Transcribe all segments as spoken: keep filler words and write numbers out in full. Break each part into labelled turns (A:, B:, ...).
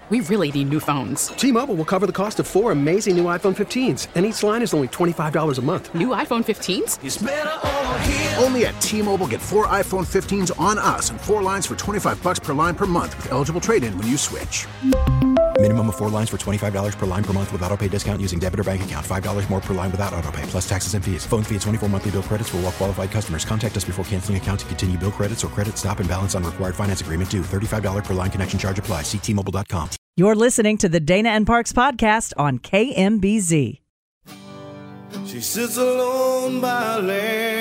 A: We really need new phones.
B: T-Mobile will cover the cost of four amazing new iPhone fifteens, and each line is only twenty-five dollars a month.
A: New iPhone fifteens?
C: It's better over here.
D: Only at T-Mobile, get four iPhone fifteens on us and four lines for twenty-five dollars per line per month with eligible trade-in when you switch.
E: Minimum of four lines for twenty-five dollars per line per month with autopay discount using debit or bank account. five dollars more per line without autopay, plus taxes and fees. Phone fee at twenty-four monthly bill credits for well-qualified customers. Contact us before canceling account to continue bill credits or credit stop and balance on required finance agreement due. thirty-five dollars per line connection charge applies. See T Mobile dot com.
F: You're listening to the Dana and Parks podcast on K M B Z.
C: She sits alone by a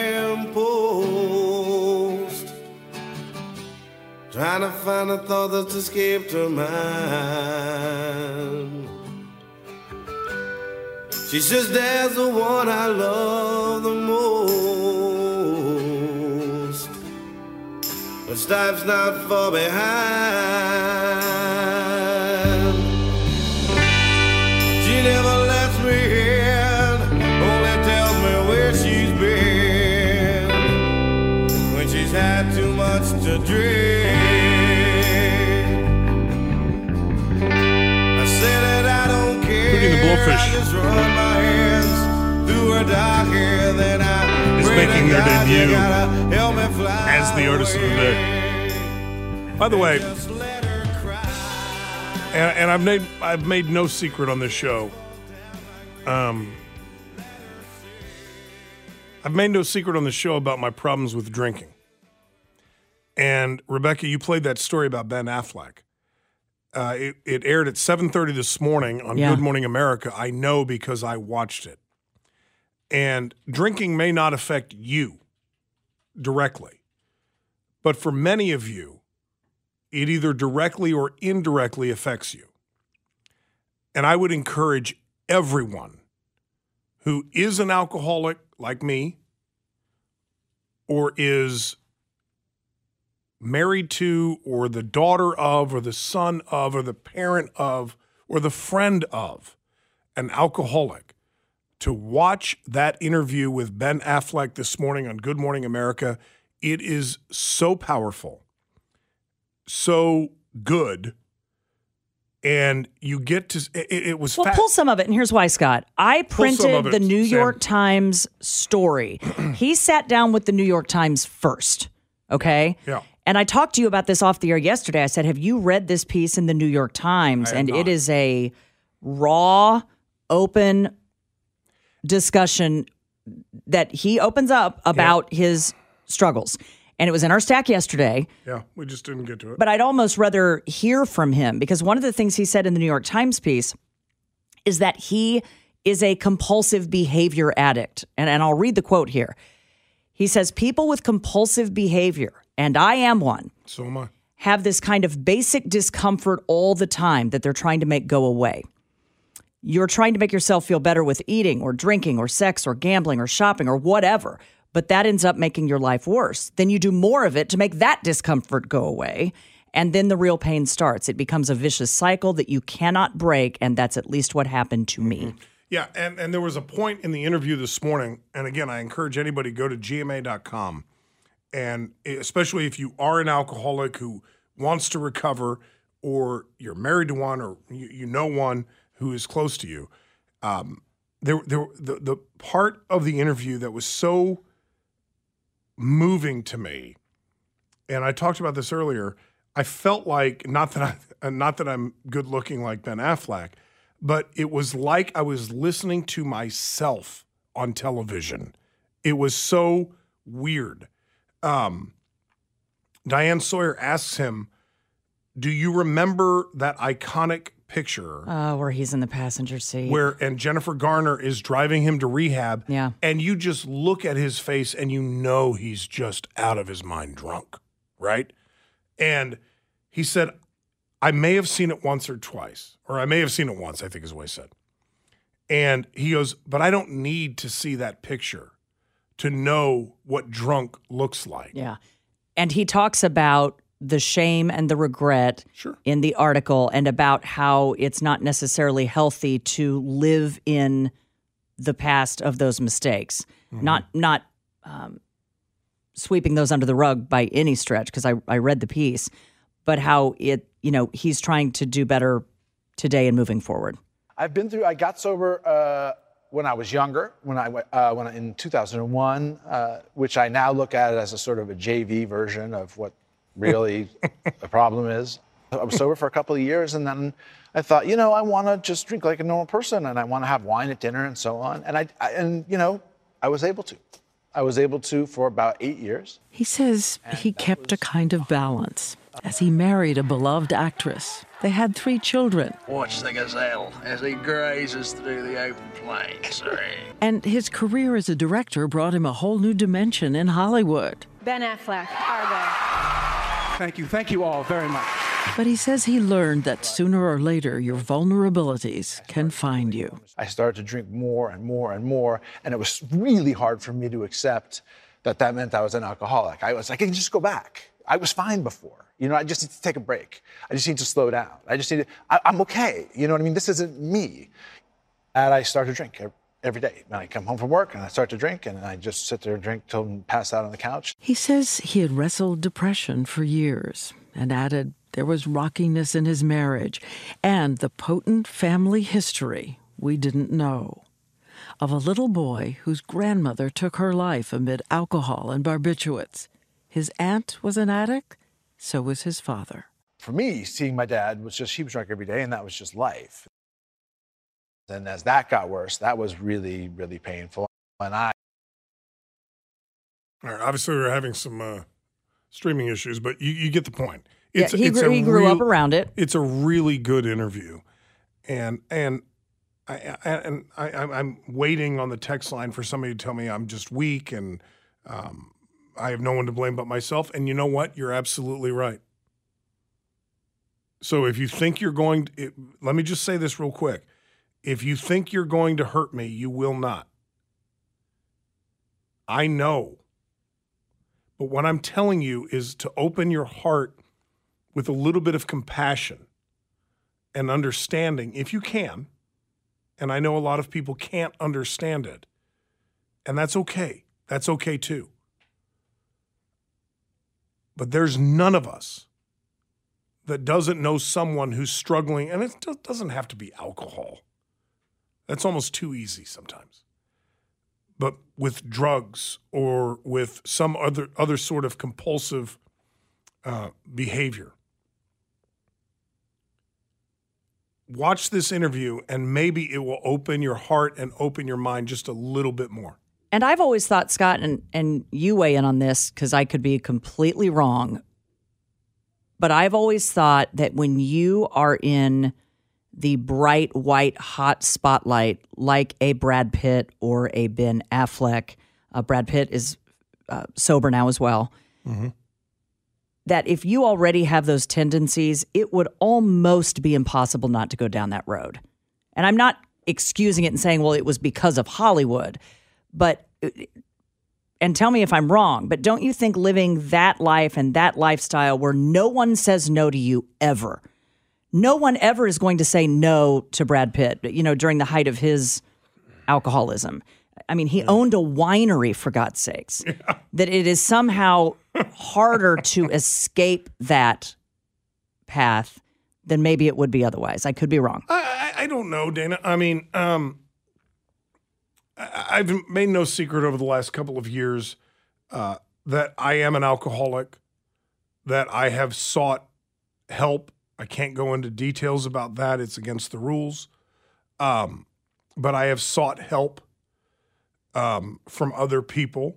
C: lamppost, trying to find a thought that's escaped her mind. She says, "There's the one I love the most, but life's not far behind. She never lets me in, only tells me where she's been when she's had too much to drink. I said that I don't care.
G: Including the Blowfish.
C: I just run my hands through her dark hair, then I
G: is
C: pray
G: making
C: to
G: their
C: God you
G: debut
C: gotta help me fly
G: as the artist of the day. By the way,
C: Just let her cry.
G: and, and I've made I've made no secret on this show. Um, I've made no secret on the show about my problems with drinking. And Rebecca, you played that story about Ben Affleck. Uh, it, it aired at seven thirty this morning on
F: Yeah.
G: Good Morning America. I know because I watched it. And drinking may not affect you directly, but for many of you, it either directly or indirectly affects you. And I would encourage everyone who is an alcoholic like me or is married to or the daughter of or the son of or the parent of or the friend of an alcoholic to watch that interview with Ben Affleck this morning on Good Morning America. It is so powerful, so good, and you get to it, it was
F: Well,
G: fa-
F: pull some of it, and here's why, Scott. I
G: Pull some of
F: printed
G: it,
F: the New
G: Sam.
F: York Times story. He sat down with the New York Times first, okay?
G: Yeah.
F: And I talked to you about this off the air yesterday. I said, have you read this piece in the New York Times?
G: I have
F: And
G: not.
F: it is a raw, open discussion that he opens up about his struggles. And it was in our stack yesterday.
G: yeah, we just didn't get to it.
F: But I'd almost rather hear from him because one of the things he said in the New York Times piece is that he is a compulsive behavior addict. And, and I'll read the quote here. He says, people with compulsive behavior, and I am one,
G: So am I.
F: have this kind of basic discomfort all the time that they're trying to make go away. You're trying to make yourself feel better with eating or drinking or sex or gambling or shopping or whatever, but that ends up making your life worse. Then you do more of it to make that discomfort go away, and then the real pain starts. It becomes a vicious cycle that you cannot break, and that's at least what happened to me.
G: Yeah, and, and there was a point in the interview this morning, and again, I encourage anybody to go to G M A dot com, and especially if you are an alcoholic who wants to recover, or you're married to one, or you, you know one who is close to you, um, there, there, the, the part of the interview that was so moving to me, and I talked about this earlier, I felt like, not that I, not that I'm good looking like Ben Affleck, but it was like I was listening to myself on television. It was so weird. Um, Diane Sawyer asks him, do you remember that iconic picture
F: Uh, where he's in the passenger seat.
G: where and Jennifer Garner is driving him to rehab,
F: Yeah.
G: and you just look at his face and you know he's just out of his mind drunk, right? And he said, I may have seen it once or twice, or I may have seen it once, I think is what he said. And he goes, but I don't need to see that picture to know what drunk looks like.
F: Yeah. And he talks about the shame and the regret
G: Sure.
F: in the article and about how it's not necessarily healthy to live in the past of those mistakes.
G: Mm-hmm.
F: Not not um, sweeping those under the rug by any stretch, because I, I read the piece, but how it, you know, he's trying to do better today and moving forward?
H: I've been through, I got sober uh, when I was younger, when I went, uh, when I, in two thousand one, uh, which I now look at as a sort of a J V version of what really the problem is. I was sober for a couple of years, and then I thought, you know, I want to just drink like a normal person, and I want to have wine at dinner and so on. And I, I and you know, I was able to. I was able to for about eight years.
I: He says he kept a kind of balance as he married a beloved actress. They had three children.
J: Watch the gazelle as he grazes through the open plains.
I: And his career as a director brought him a whole new dimension in Hollywood.
K: Ben Affleck, Argo.
L: Thank you. Thank you all very much.
I: But he says he learned that sooner or later your vulnerabilities can find you.
H: I started to drink more and more and more, and it was really hard for me to accept that that meant I was an alcoholic. I was like, I can just go back. I was fine before. You know, I just need to take a break. I just need to slow down. I just need to, I, I'm okay. You know what I mean? This isn't me. And I started to drink every day. And I come home from work and I start to drink, and I just sit there and drink till I pass out on the couch.
I: He says he had wrestled depression for years and added there was rockiness in his marriage and the potent family history we didn't know of a little boy whose grandmother took her life amid alcohol and barbiturates. His aunt was an addict, so was his father.
H: For me, seeing my dad was just, he was drunk every day, and that was just life. And as that got worse, that was really, really painful. And I...
G: All right, obviously we're having some uh, streaming issues, but you, you get the point. It's,
F: yeah, he,
G: it's
F: grew, he grew
G: real,
F: up around it.
G: It's a really good interview. And and I, I, and I, I'm waiting on the text line for somebody to tell me I'm just weak and um, I have no one to blame but myself. And you know what? You're absolutely right. So if you think you're going to, it, let me just say this real quick. If you think you're going to hurt me, you will not. I know. But what I'm telling you is to open your heart with a little bit of compassion and understanding, if you can. And I know a lot of people can't understand it. And that's okay. That's okay too. But there's none of us that doesn't know someone who's struggling, and it doesn't have to be alcohol. That's almost too easy sometimes. But with drugs or with some other other sort of compulsive uh, behavior. Watch this interview, and maybe it will open your heart and open your mind just a little bit more.
F: And I've always thought, Scott, and, and you weigh in on this because I could be completely wrong, but I've always thought that when you are in the bright, white, hot spotlight like a Brad Pitt or a Ben Affleck, uh, Brad Pitt is uh, sober now as well, mm-hmm. that if you already have those tendencies, it would almost be impossible not to go down that road. And I'm not excusing it and saying, well, it was because of Hollywood, but, and tell me if I'm wrong, but don't you think living that life and that lifestyle where no one says no to you ever, no one ever is going to say no to Brad Pitt, you know, during the height of his alcoholism. I mean, he yeah. owned a winery, for God's sakes, yeah. that it is somehow harder to escape that path than maybe it would be otherwise. I could be wrong.
G: I, I don't know, Dana. I mean, um, I, I've made no secret over the last couple of years uh, that I am an alcoholic, that I have sought help. I can't go into details about that. It's against the rules. Um, but I have sought help um, from other people.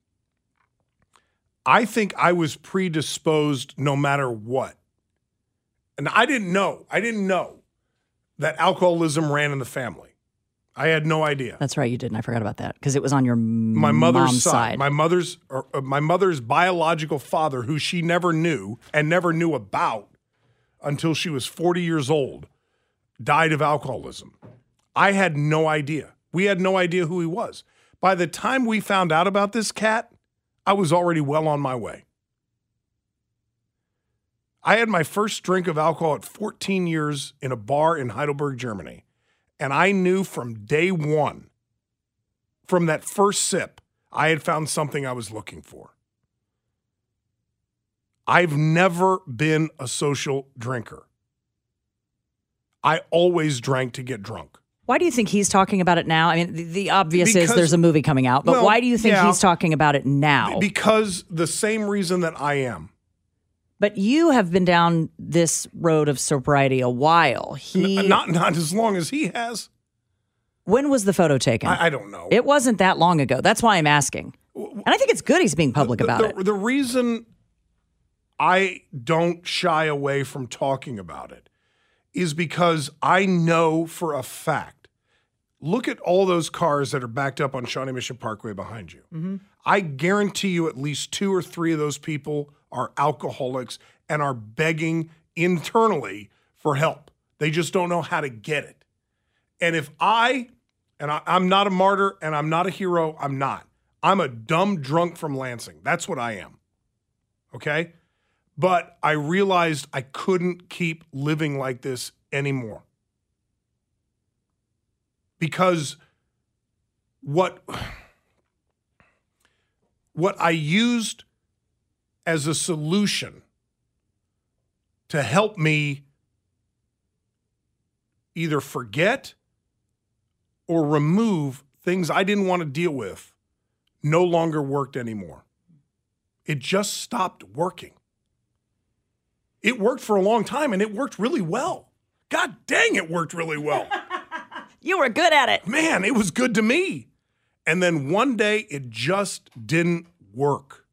G: I think I was predisposed no matter what. And I didn't know. I didn't know that alcoholism ran in the family. I had no idea.
F: That's right, you didn't. I forgot about that because it was on your
G: my mother's
F: mom's
G: side.
F: side.
G: My mother's or, uh, my mother's biological father, who she never knew and never knew about until she was forty years old, died of alcoholism. I had no idea. We had no idea who he was. By the time we found out about this cat, I was already well on my way. I had my first drink of alcohol at fourteen years in a bar in Heidelberg, Germany. And I knew from day one, from that first sip, I had found something I was looking for. I've never been a social drinker. I always drank to get drunk.
F: Why do you think he's talking about it now? I mean, the, the obvious
G: Because-
F: is there's a movie coming out, but
G: well,
F: why do you think
G: yeah.
F: he's talking about it now?
G: Because the same reason that I am.
F: But you have been down this road of sobriety a while. He
G: N- not not as long as he has.
F: When was the photo taken?
G: I, I don't know.
F: It wasn't that long ago. That's why I'm asking. And I think it's good he's being public
G: the,
F: about
G: the,
F: it.
G: The reason I don't shy away from talking about it is because I know for a fact. Look at all those cars that are backed up on Shawnee Mission Parkway behind you.
F: Mm-hmm.
G: I guarantee you at least two or three of those people are alcoholics and are begging internally for help. They just don't know how to get it. And if I, and I, I'm not a martyr and I'm not a hero, I'm not. I'm a dumb drunk from Lansing. That's what I am. Okay? But I realized I couldn't keep living like this anymore. Because what, what I used as a solution to help me either forget or remove things I didn't want to deal with no longer worked anymore. It just stopped working. It worked for a long time and it worked really well. God dang, it worked really well.
F: You were good at it.
G: Man, it was good to me. And then one day it just didn't work.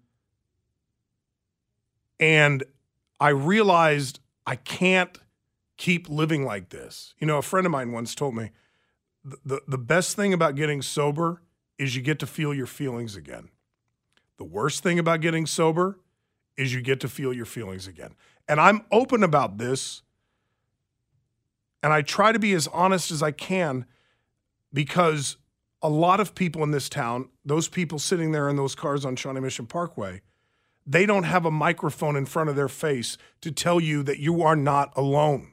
G: And I realized I can't keep living like this. You know, a friend of mine once told me, the, the, the best thing about getting sober is you get to feel your feelings again. The worst thing about getting sober is you get to feel your feelings again. And I'm open about this, and I try to be as honest as I can because a lot of people in this town, those people sitting there in those cars on Shawnee Mission Parkway, they don't have a microphone in front of their face to tell you that you are not alone.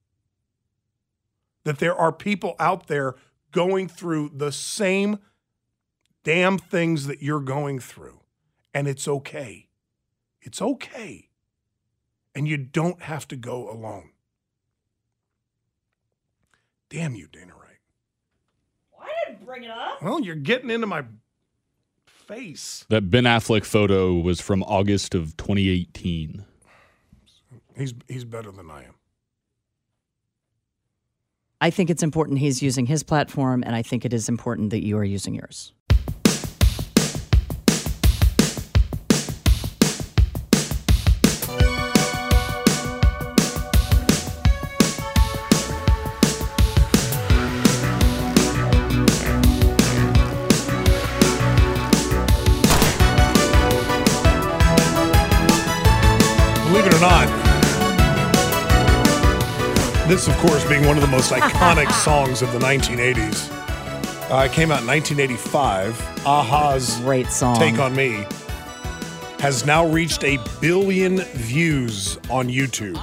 G: That there are people out there going through the same damn things that you're going through. And it's okay. It's okay. And you don't have to go alone. Damn you, Dana Wright.
F: Why didn't bring it up?
G: Well, you're getting into my face.
L: That Ben Affleck photo was from August of twenty eighteen.
G: He's he's better than I am.
F: I think it's important he's using his platform, and I think it is important that you are using yours.
G: Believe it or not, this, of course, being one of the most iconic songs of the nineteen eighties, uh, it came out in nineteen eighty-five. A-ha's
F: Great song.
G: Take on Me has now reached a billion views on YouTube.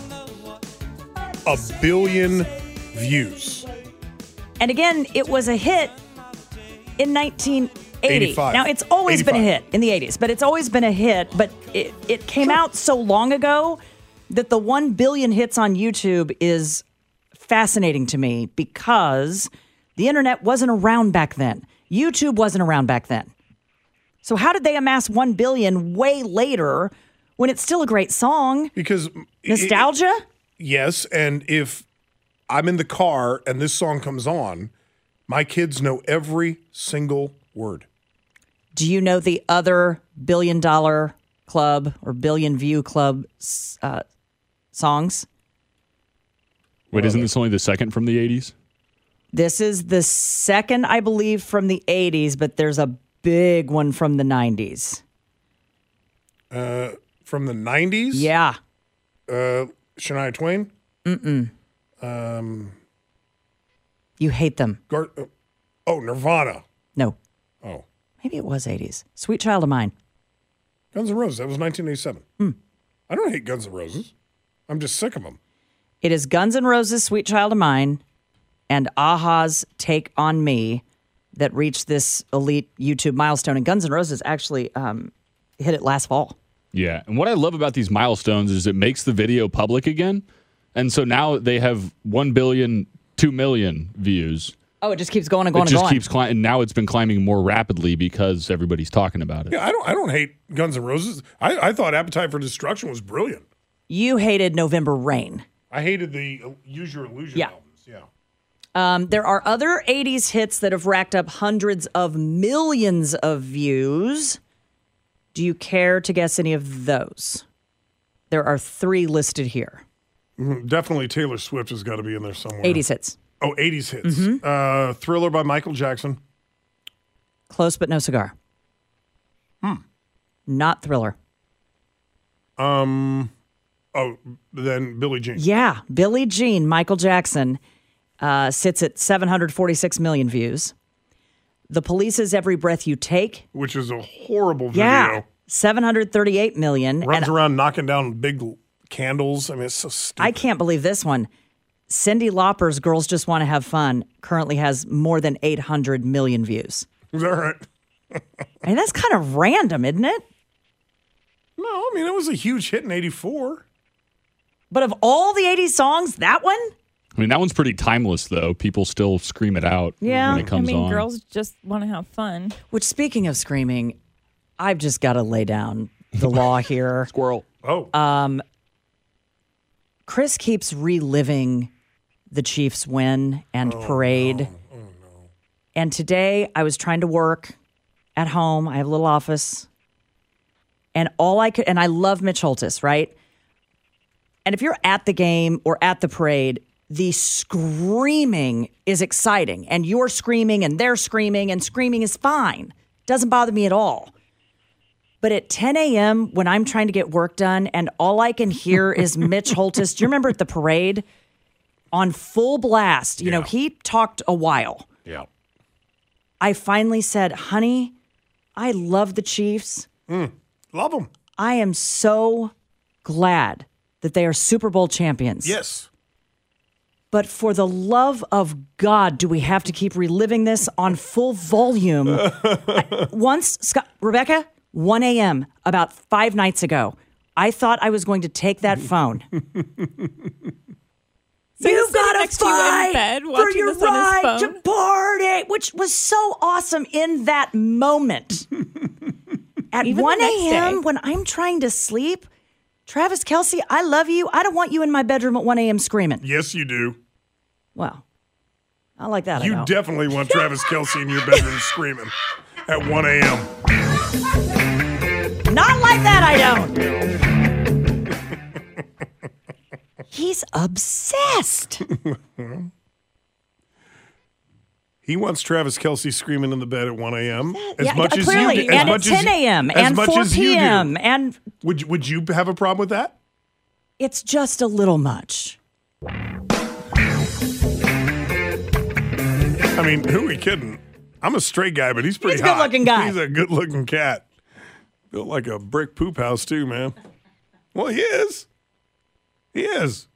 G: A billion views.
F: And again, it was a hit in nineteen eighty.
G: eighty-five.
F: Now, it's always been a
G: eighty-five.
F: hit in the eighties, but it's always been a hit. But it, it came out so long ago that the one billion hits on YouTube is fascinating to me because the internet wasn't around back then. YouTube wasn't around back then. So how did they amass one billion way later when it's still a great song?
G: Because
F: nostalgia?
G: It, yes, and if I'm in the car and this song comes on, my kids know every single word.
F: Do you know the other billion dollar club or billion view club uh, songs?
L: Wait, isn't this only the second from the eighties?
F: This is the second, I believe, from the eighties, but there's a big one from the nineties.
G: Uh, from the nineties?
F: Yeah.
G: Uh, Shania Twain?
F: Mm-mm.
G: Um,
F: you hate them.
G: Gar- uh, oh, Nirvana.
F: No.
G: Oh.
F: Maybe it was eighties. Sweet Child of Mine.
G: Guns N' Roses. That was nineteen eighty-seven.
F: Hmm.
G: I don't hate Guns N' Roses. I'm just sick of them.
F: It is Guns N' Roses' Sweet Child of Mine and A-ha's Take on Me that reached this elite YouTube milestone. And Guns N' Roses actually um, hit it last fall.
L: Yeah, and what I love about these milestones is it makes the video public again. And so now they have one billion, two million views.
F: Oh, it just keeps going and going
L: it
F: and
L: just
F: going.
L: keeps climbing. And now it's been climbing more rapidly because everybody's talking about it.
G: Yeah, I don't I don't hate Guns N' Roses. I, I thought Appetite for Destruction was brilliant.
F: You hated November Rain.
G: I hated the uh, Use Your Illusion
F: Yeah.
G: albums. Yeah.
F: Um, there are other eighties hits that have racked up hundreds of millions of views. Do you care to guess any of those? There are three listed here.
G: Mm, definitely Taylor Swift has got to be in there somewhere.
F: eighties hits.
G: Oh, eighties hits.
F: Mhm.
G: Uh, Thriller by Michael Jackson.
F: Close but no cigar.
G: Hmm.
F: Not Thriller.
G: Um. Oh, then Billie Jean.
F: Yeah, Billie Jean, Michael Jackson, uh, sits at seven hundred forty-six million views. The Police's Every Breath You Take.
G: Which is a horrible video.
F: Yeah, seven hundred thirty-eight million.
G: Runs
F: And
G: around knocking down big l- candles. I mean, it's so stupid.
F: I can't believe this one. Cyndi Lauper's Girls Just Want to Have Fun currently has more than eight hundred million views.
G: Is that right?
F: I mean, that's kind of random, isn't it?
G: No, I mean, it was a huge hit in eighty-four.
F: But of all the eighties songs, that one?
L: I mean, that one's pretty timeless, though. People still scream it out
M: Yeah,
L: when it comes
M: I mean,
L: on.
M: girls just want to have fun.
F: Which, speaking of screaming, I've just got to lay down the law here.
L: Squirrel.
G: Oh.
F: Um, Chris keeps reliving the Chiefs' win and
G: Oh,
F: parade.
G: no. Oh, no.
F: And today I was trying to work at home. I have a little office. And all I could, and I love Mitch Holtis, right? And if you're at the game or at the parade, the screaming is exciting. And you're screaming and they're screaming, and screaming is fine. Doesn't bother me at all. But at ten a.m., when I'm trying to get work done and all I can hear is Mitch Holtis, do you remember at the parade? On full blast, you know, he talked a while.
G: Yeah.
F: I finally said, honey, I love the Chiefs.
G: Mm, love them.
F: I am so glad that they are Super Bowl champions.
G: Yes.
F: But for the love of God, do we have to keep reliving this on full volume? I, once, Scott, Rebecca, one a.m., about five nights ago, I thought I was going to take that phone.
M: So
F: you
M: he's sitting
F: gotta
M: next to you in
F: fight
M: bed
F: for
M: watching
F: your
M: this on his
F: right
M: phone?
F: to party, which was so awesome in that moment. At
M: Even the
F: one
M: next
F: a.m.,
M: day.
F: when I'm trying to sleep, Travis Kelce, I love you. I don't want you in my bedroom at one a.m. screaming.
G: Yes, you do.
F: Well, I like that. I
G: You
F: know.
G: definitely want Travis Kelce in your bedroom screaming at one a.m.
F: Not like that, I don't. He's obsessed.
G: He wants Travis Kelce screaming in the bed at one a.m. as
F: Yeah,
G: much as
F: clearly,
G: you do. As
F: and at
G: much as-
F: ten a.m.
G: as
F: and
G: much
F: four
G: as you do.
F: p.m. and
G: Would you, would you have a problem with that?
F: it's just a little much.
G: I mean, who are we kidding? I'm a straight guy, but he's pretty
F: He's a
G: hot.
F: good-looking guy.
G: He's a good-looking cat. Built like a brick poop house, too, man. Well, he is. He is.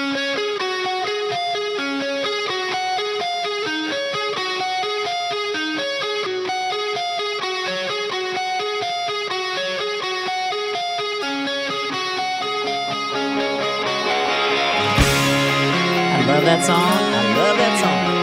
F: I love that song. I love that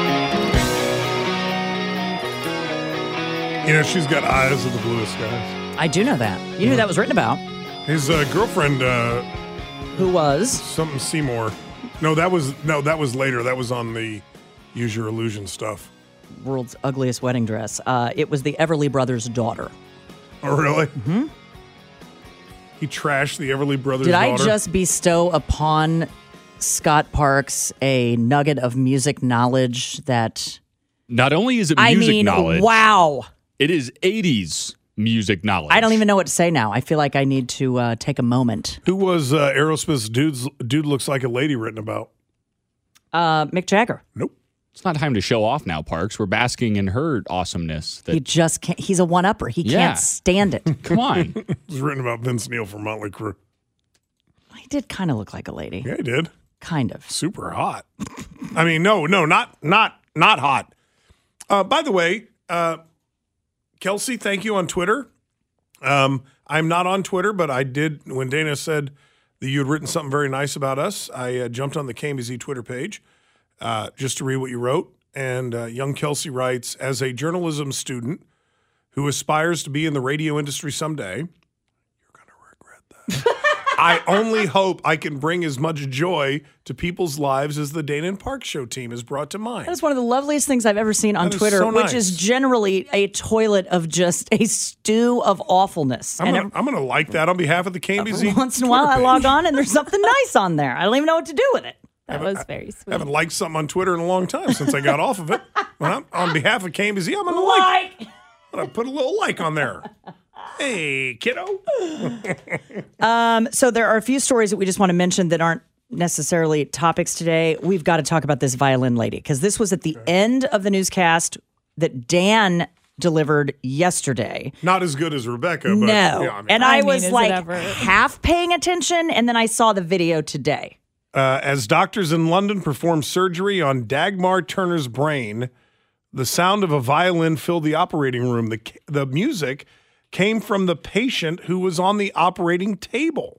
F: song.
G: You know, she's got eyes of the bluest skies.
F: I do know that. You knew who that was written about.
G: His uh, girlfriend, uh,
F: Who was?
G: something Seymour. No, that was no, that was later. That was on the Use Your Illusion stuff.
F: World's ugliest wedding dress. Uh, it was the Everly Brothers' daughter.
G: Oh, really? Mm-hmm. He trashed the Everly Brothers'
F: Did
G: daughter.
F: I just bestow upon Scott Parks a nugget of music knowledge that
L: Not only is it
F: I
L: music
F: mean,
L: knowledge,
F: wow.
L: it is eighties music knowledge.
F: I don't even know what to say now. I feel like I need to uh, take a moment.
G: Who was uh, Aerosmith's dude's, Dude Looks Like a Lady written about?
F: Uh, Mick Jagger.
G: Nope.
L: It's not time to show off now, Parks. We're basking in her awesomeness. That,
F: He just can't. He's a one-upper. He
L: Yeah.
F: can't stand it.
L: come on.
G: It was written about Vince Neil from Motley Crue.
F: He did kind of look like a lady.
G: Yeah, he did.
F: Kind of.
G: Super hot. I mean, no, no, not not not hot. Uh, by the way, uh, Kelsey, thank you on Twitter. Um, I'm not on Twitter, but I did when Dana said that you had written something very nice about us. I uh, jumped on the K M B Z Twitter page uh, just to read what you wrote. And uh, young Kelsey writes, as a journalism student who aspires to be in the radio industry someday, you're going to regret that. I only hope I can bring as much joy to people's lives as the Dana and Park Show team has brought to mine.
F: That is one of the loveliest things I've ever seen on
G: That is
F: Twitter,
G: so nice.
F: which is generally a toilet of just a stew of awfulness.
G: I'm
F: and
G: gonna, I'm gonna like that on behalf of the K M B Z.
F: every once in a while, I
G: Twitter
F: log
G: page.
F: on and there's something nice on there. I don't even know what to do with it.
M: That was very sweet.
G: I haven't liked something on Twitter in a long time since I got off of it. Well, I'm, on behalf of K M B Z, I'm gonna like.
F: Like.
G: I'm gonna put a little like on there. Hey, kiddo.
F: Um, so there are a few stories that we just want to mention that aren't necessarily topics today. We've got to talk about this violin lady because this was at the end of the newscast that Dan delivered yesterday.
G: Not as good as Rebecca, but
F: no.
G: yeah, I mean,
F: and
M: I
F: I,
M: mean,
F: was
M: is it
F: like
M: ever?
F: half paying attention, and then I saw the video today.
G: Uh, as doctors in London perform surgery on Dagmar Turner's brain, the sound of a violin filled the operating room. The, the music came from the patient who was on the operating table.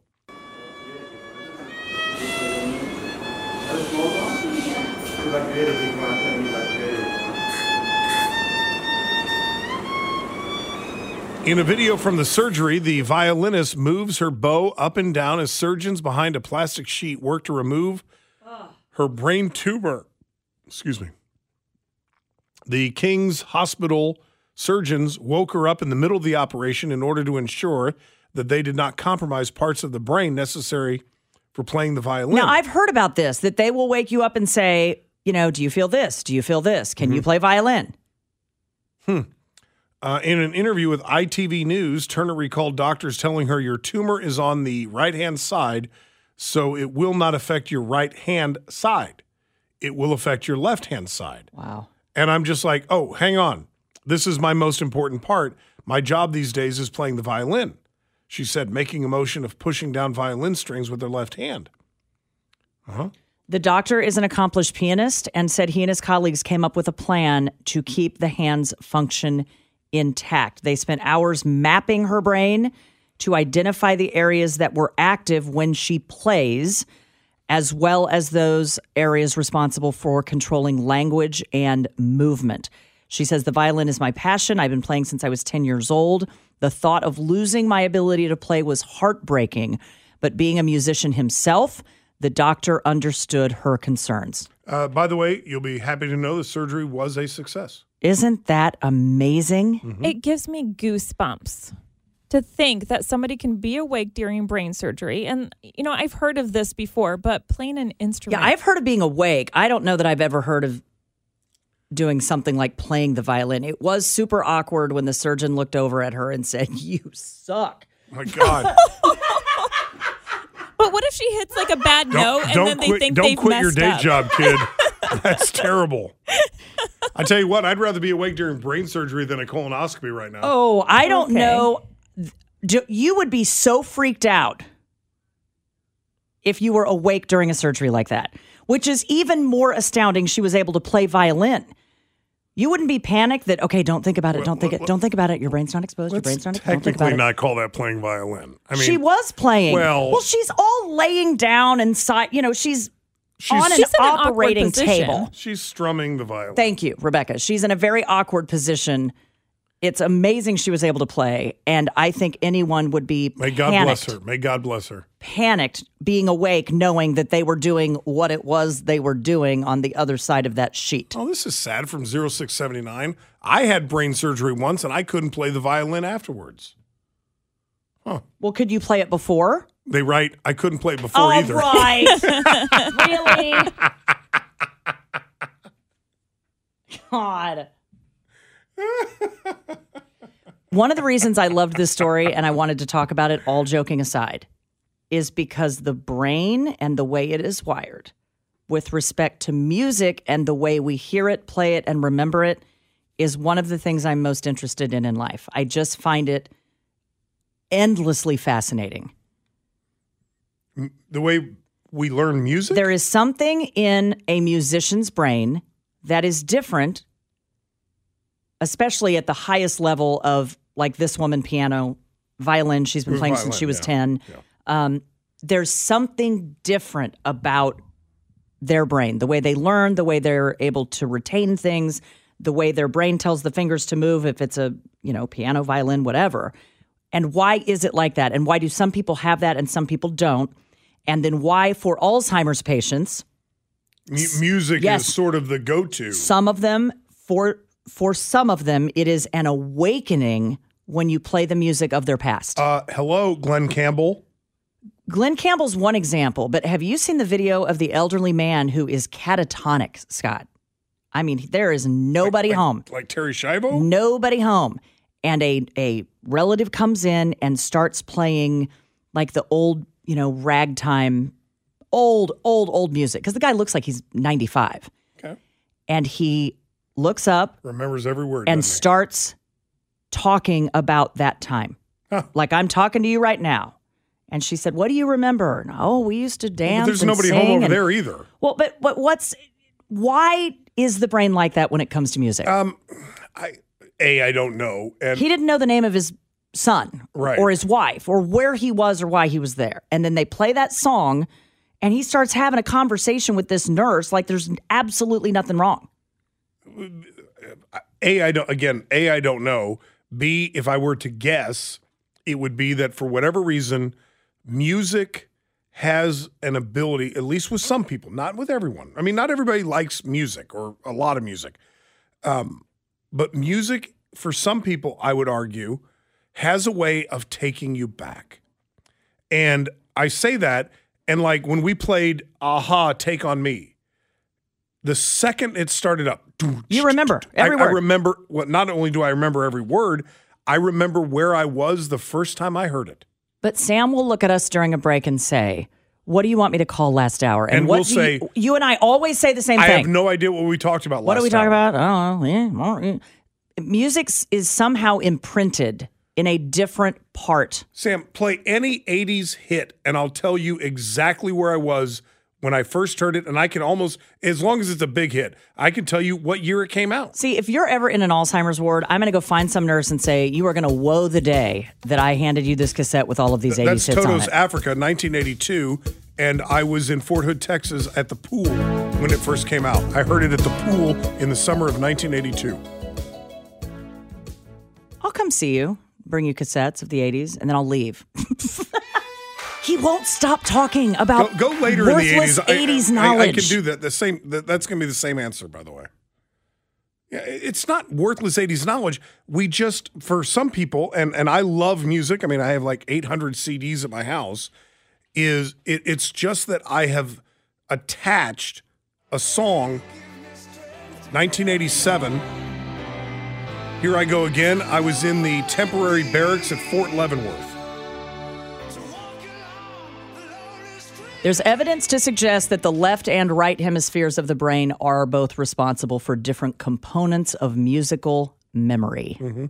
G: In a video from the surgery, the violinist moves her bow up and down as surgeons behind a plastic sheet work to remove her brain tumor. Excuse me. The King's Hospital surgeons woke her up in the middle of the operation in order to ensure that they did not compromise parts of the brain necessary for playing the violin.
F: Now, I've heard about this, that they will wake you up and say, you know, do you feel this? Do you feel this? Can you play violin?
G: Hmm. Uh, in an interview with I T V News, Turner recalled doctors telling her your tumor is on the right-hand side, so it will not affect your right-hand side. It will affect your left-hand side.
F: Wow.
G: And I'm just like, oh, hang on. This is my most important part. My job these days is playing the violin. She said, making a motion of pushing down violin strings with her left hand. Uh-huh.
F: The doctor is an accomplished pianist and said he and his colleagues came up with a plan to keep the hand's function intact. They spent hours mapping her brain to identify the areas that were active when she plays, as well as those areas responsible for controlling language and movement. She says, the violin is my passion. I've been playing since I was ten years old. The thought of losing my ability to play was heartbreaking, but being a musician himself, the doctor understood her concerns.
G: Uh, by the way, you'll be happy to know the surgery was a success.
F: Isn't that amazing?
G: Mm-hmm.
M: It gives me goosebumps to think that somebody can be awake during brain surgery. And, you know, I've heard of this before, but playing an instrument.
F: Yeah, I've heard of being awake. I don't know that I've ever heard of doing something like playing the violin. It was super awkward when the surgeon looked over at her and said, you suck.
G: My God.
M: But what if she hits like a bad note and then they
G: quit,
M: think
G: don't
M: they've
G: quit
M: messed
G: your day
M: up?
G: job, kid. That's terrible. I tell you what, I'd rather be awake during brain surgery than a colonoscopy right now.
F: Oh, I don't
M: Okay.
F: know. Do, you would be so freaked out if you were awake during a surgery like that, which is even more astounding. She was able to play violin. You wouldn't be panicked that, okay, don't think about it. Don't think it. Don't think about it. Your brain's not exposed. Your
G: Let's
F: brain's not exposed. Don't think
G: technically
F: about it.
G: not call that playing violin. I mean,
F: She was playing.
G: well-
F: well, she's all laying down and side. You know, she's,
G: She's-
F: on an
M: She's in an awkward
F: operating
M: position.
F: table.
G: she's strumming the violin.
F: Thank you, Rebecca. She's in a very awkward position. It's amazing she was able to play, and I think anyone would be
G: May God
F: panicked,
G: bless her. May God bless her.
F: panicked being awake, knowing that they were doing what it was they were doing on the other side of that sheet.
G: Oh, this is sad from zero six seventy-nine. I had brain surgery once, and I couldn't play the violin afterwards. Huh.
F: Well, could you play it before?
G: They write, I couldn't play it before
F: All
G: either.
F: right. Really? God. One of the reasons I loved this story and I wanted to talk about it, all joking aside, is because the brain and the way it is wired with respect to music and the way we hear it, play it, and remember it is one of the things I'm most interested in in life. I just find it endlessly fascinating.
G: The way we learn music?
F: There is something in a musician's brain that is different, especially at the highest level of, like this woman, piano, violin. She's been playing
G: Violin,
F: since she was
G: yeah,
F: ten.
G: yeah.
F: Um, there's something different about their brain, the way they learn, the way they're able to retain things, the way their brain tells the fingers to move, if it's a, you know, piano, violin, whatever. And why is it like that? And why do some people have that and some people don't? And then why for Alzheimer's patients,
G: M- music
F: yes,
G: is sort of the go-to.
F: Some of them, for for some of them, it is an awakening when you play the music of their past.
G: Uh, hello, Glenn Campbell.
F: Glenn Campbell's one example, but have you seen the video of the elderly man who is catatonic, Scott? I mean, there is nobody
G: like, like,
F: home.
G: Like Terry Schiavo?
F: Nobody home. And a a relative comes in and starts playing like the old, you know, ragtime, old, old, old music. Because the guy looks like he's ninety-five.
G: Okay.
F: And he looks up.
G: Remembers every word.
F: And starts talking about that time.
G: Huh.
F: Like I'm talking to you right now. And she said, what do you remember? And, oh, we used to dance.
G: Well, but there's
F: and
G: nobody
F: sing
G: home over
F: and,
G: there either.
F: Well, but but what's why is the brain like that when it comes to music?
G: Um, I a I don't know. And
F: he didn't know the name of his son,
G: right,
F: or his wife, or where he was, or why he was there. And then they play that song, and he starts having a conversation with this nurse like there's absolutely nothing wrong.
G: A I don't. Again, A I don't know. B, if I were to guess, it would be that for whatever reason, music has an ability, at least with some people, not with everyone. I mean, not everybody likes music or a lot of music. Um, but music, for some people, I would argue, has a way of taking you back. And I say that, and like when we played Aha, Take On Me, the second it started up,
F: you remember every
G: I,
F: word.
G: I remember, well, not only do I remember every word, I remember where I was the first time I heard it.
F: But Sam will look at us during a break and say, what do you want me to call last hour? And,
G: And
F: what
G: we'll
F: do
G: say-
F: you, you and I always say the same
G: I
F: thing.
G: have no idea what we talked about
F: What
G: last
F: are we talking
G: hour.
F: about? I don't know. Yeah, well, yeah. Music is somehow imprinted in a different part.
G: Sam, play any eighties hit, and I'll tell you exactly where I was when I first heard it, and I can almost, as long as it's a big hit, I can tell you what year it came out.
F: See, if you're ever in an Alzheimer's ward, I'm going to go find some nurse and say, you are going to woe the day that I handed you this cassette with all of these eighties
G: That's
F: hits
G: Toto's
F: on it.
G: Africa, nineteen eighty-two, and I was in Fort Hood, Texas at the pool when it first came out. I heard it at the pool in the summer of nineteen eighty-two.
F: I'll come see you, bring you cassettes of the eighties, and then I'll leave. He won't stop talking about
G: Go, go later in the
F: worthless
G: eighties.
F: eighties
G: I, I,
F: knowledge.
G: I can do that. The same. That, that's going to be the same answer, by the way. Yeah, it's not worthless eighties knowledge. We just, for some people, and and I love music. I mean, I have like eight hundred C Ds at my house. Is it? It's just that I have attached a song. nineteen eighty-seven. Here I go again. I was in the temporary barracks at Fort Leavenworth.
F: There's evidence to suggest that the left and right hemispheres of the brain are both responsible for different components of musical memory.
G: Mm-hmm.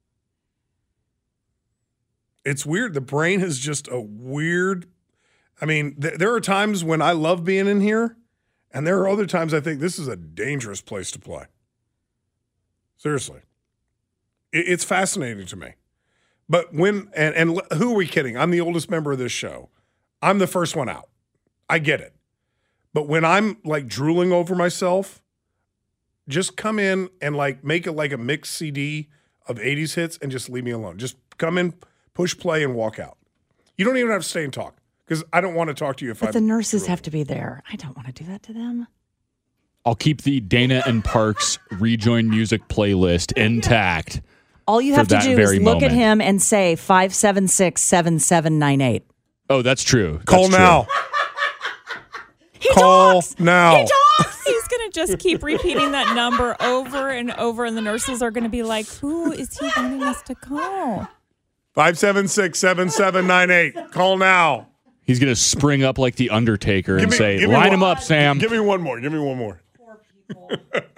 G: It's weird. The brain is just a weird. I mean, th- there are times when I love being in here, and there are other times I think this is a dangerous place to play. Seriously. It- it's fascinating to me. But when, and, and who are we kidding? I'm the oldest member of this show. I'm the first one out. I get it. But when I'm like drooling over myself, just come in and like make it like a mixed C D of eighties hits and just leave me alone. Just come in, push play, and walk out. You don't even have to stay and talk because I don't want to talk to you if I.
F: But the nurses have to be there. I don't want to do that to them.
L: I'll keep the Dana and Parks Rejoin Music playlist intact.
F: All you
L: for
F: have to
L: that
F: do is
L: very
F: look at
L: moment.
F: him and say five seven six, seven seven nine eight.
L: Oh, that's true.
G: Call
L: That's
G: now.
L: True.
F: He
G: Call
F: talks.
G: now.
F: He talks.
M: He's going to just keep repeating that number over and over, and the nurses are going to be like, who is he wanting us to call?
G: five seven six, seven seven nine eight. Call now.
L: He's going to spring up like the Undertaker
G: Give
L: and
G: me-
L: say,
G: give me
L: line
G: one-
L: him up, Sam.
G: Give me one more. Give me one more. Poor people.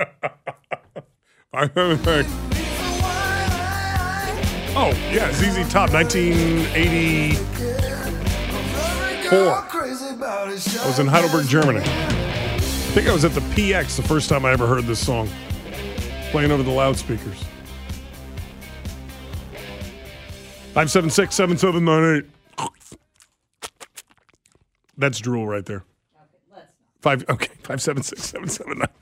G: five seven six. Oh, yeah, Z Z Top, nineteen eighty-four. I was in Heidelberg, Germany. I think I was at the P X the first time I ever heard this song, playing over the loudspeakers. five seven six, seven seven nine eight. That's drool right there. Five. Okay, five seven six seven seven nine.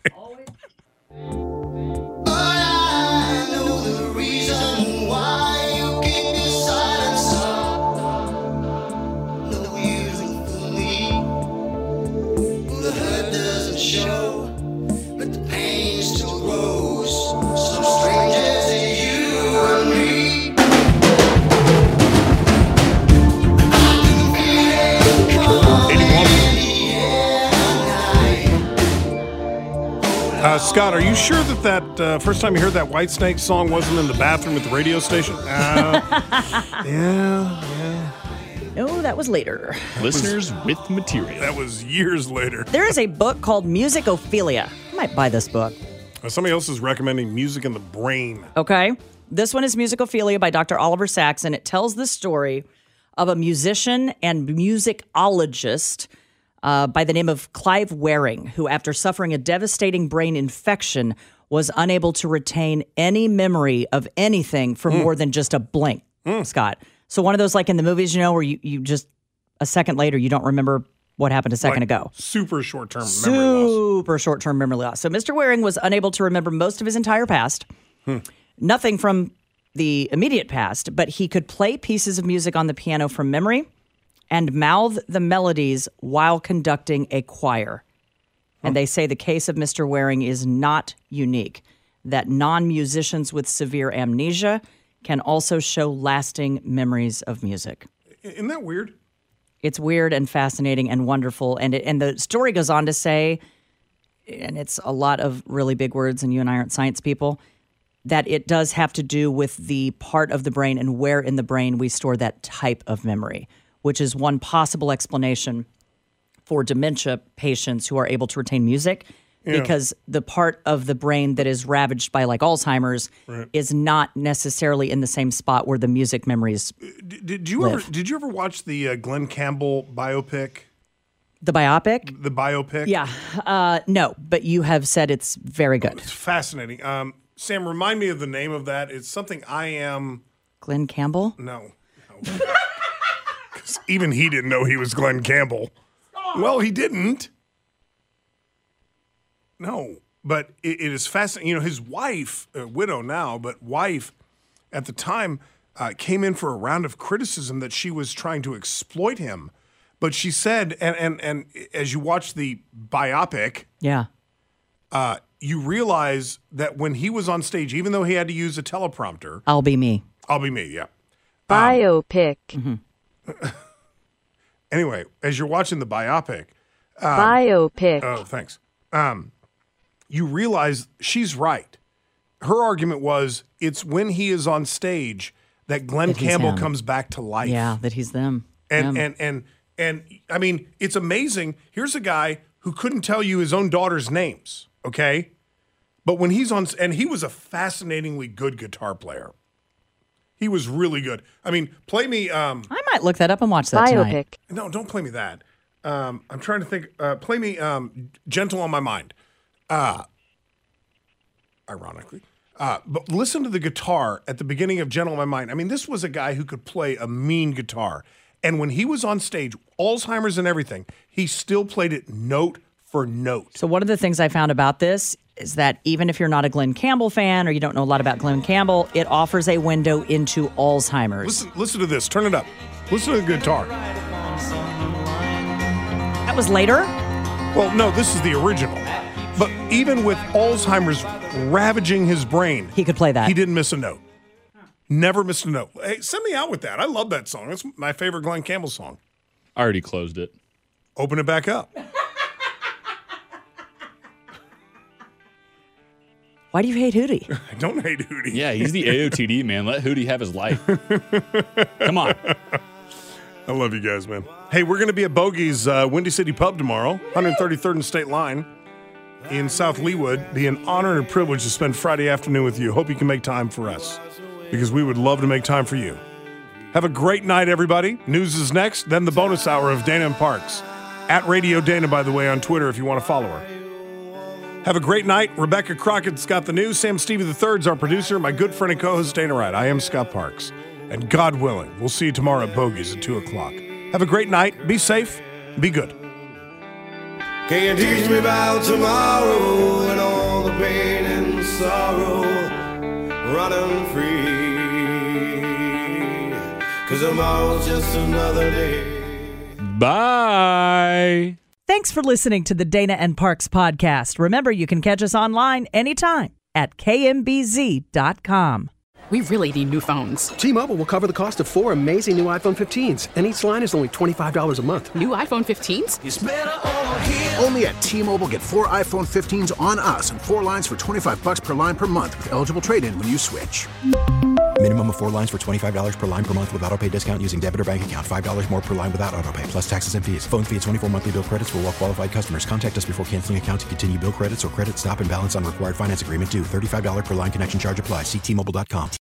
C: I know the reason why you keep your silence up. No, you don't believe. The hurt doesn't show, but the pain still grows. So strangers to you and me.
G: Uh, Scott, are you sure that that uh, first time you heard that Whitesnake song wasn't in the bathroom at the radio station? Uh, yeah, yeah.
F: No, that was later.
L: Listeners with material.
G: That was years later.
F: There is a book called Musicophilia. I might buy this book.
G: Uh, somebody else is recommending Music in the Brain.
F: Okay. This one is Musicophilia by Doctor Oliver Sacks, and it tells the story of a musician and musicologist uh, by the name of Clive Waring, who, after suffering a devastating brain infection, was unable to retain any memory of anything for
G: Mm.
F: more than just a blink,
G: Mm.
F: Scott. So one of those, like in the movies, you know, where you, you just, a second later, you don't remember what happened a second
G: Like,
F: ago.
G: Super short-term memory loss.
F: Super short-term memory loss. So Mister Waring was unable to remember most of his entire past.
G: Hmm.
F: Nothing from the immediate past, but he could play pieces of music on the piano from memory and mouth the melodies while conducting a choir. And they say the case of Mister Waring is not unique, that non-musicians with severe amnesia can also show lasting memories of music.
G: Isn't that weird?
F: It's weird and fascinating and wonderful. And it, and the story goes on to say, and it's a lot of really big words, and you and I aren't science people, that it does have to do with the part of the brain and where in the brain we store that type of memory, which is one possible explanation for dementia patients who are able to retain music,
G: Yeah.
F: because the part of the brain that is ravaged by like Alzheimer's
G: Right.
F: is not necessarily in the same spot where the music memories
G: Did, did you
F: live.
G: ever? Did you ever watch the uh, Glenn Campbell biopic?
F: The biopic?
G: The biopic.
F: Yeah. Uh, no, but you have said it's very good.
G: It's fascinating. Um, Sam, remind me of the name of that. It's something I am.
F: Glenn Campbell?
G: No. no. 'Cause even he didn't know he was Glenn Campbell. Well, he didn't. No, but it, it is fascinating. You know, his wife, uh, widow now, but wife at the time uh, came in for a round of criticism that she was trying to exploit him. But she said, and and and as you watch the biopic,
F: Yeah.
G: uh, you realize that when he was on stage, even though he had to use a teleprompter,
F: I'll be me.
G: I'll be me, yeah.
K: Biopic.
G: Anyway, as you're watching the biopic, um,
K: Biopic.
G: Oh, thanks. Um, you realize she's right. Her argument was it's when he is on stage that Glenn
F: That he's
G: Campbell
F: him.
G: comes back to life.
F: Yeah, that he's them.
G: And
F: Them.
G: and and and I mean, it's amazing. Here's a guy who couldn't tell you his own daughter's names, okay? But when he's on, and he was a fascinatingly good guitar player. He was really good. I mean, play me. Um,
F: I might look that up and watch that tonight.
G: no, don't play me that. Um, I'm trying to think. Uh, play me um, "Gentle on My Mind." Uh, ironically, uh, but listen to the guitar at the beginning of "Gentle on My Mind." I mean, this was a guy who could play a mean guitar, and when he was on stage, Alzheimer's and everything, he still played it note for note.
F: So one of the things I found about this is that even if you're not a Glenn Campbell fan or you don't know a lot about Glenn Campbell, it offers a window into Alzheimer's.
G: Listen, listen to this. Turn it up. Listen to the guitar.
F: That was later?
G: Well, no, this is the original. But even with Alzheimer's ravaging his brain,
F: he could play that.
G: He didn't miss a note. Never missed a note. Hey, send me out with that. I love that song. That's my favorite Glenn Campbell song.
L: I already closed it.
G: Open it back up.
F: Why do you hate Hootie?
G: I don't hate Hootie.
L: Yeah, he's the A O T D, man. Let Hootie have his life. Come on.
G: I love you guys, man. Hey, we're going to be at Bogey's uh, Windy City Pub tomorrow, one thirty-third and State Line in South Leawood. Be an honor and a privilege to spend Friday afternoon with you. Hope you can make time for us because we would love to make time for you. Have a great night, everybody. News is next, then the bonus hour of Dana and Parks. At Radio Dana, by the way, on Twitter if you want to follow her. Have a great night. Rebecca Crockett's got the news. Sam Stevie the third is our producer. My good friend and co-host, Dana Wright. I am Scott Parks. And God willing, we'll see you tomorrow at Bogey's at two o'clock. Have a great night. Be safe. Be good.
C: Can you teach me about tomorrow and all the pain and sorrow running free? 'Cause tomorrow's just another day.
L: Bye.
F: Thanks for listening to the Dana and Parks podcast. Remember, you can catch us online anytime at K M B Z dot com.
A: We really need new phones.
B: T-Mobile will cover the cost of four amazing new iPhone fifteens, and each line is only twenty-five dollars a month.
A: New iPhone fifteens?
C: It's better over here.
D: Only at T-Mobile, get four iPhone fifteens on us and four lines for twenty-five bucks per line per month with eligible trade-in when you switch.
E: Minimum of four lines for twenty-five dollars per line per month with autopay discount using debit or bank account. five dollars more per line without autopay, plus taxes and fees. Phone fee at twenty-four monthly bill credits for well-qualified customers. Contact us before canceling account to continue bill credits or credit stop and balance on required finance agreement due. thirty-five dollars per line connection charge applies. See T Mobile dot com.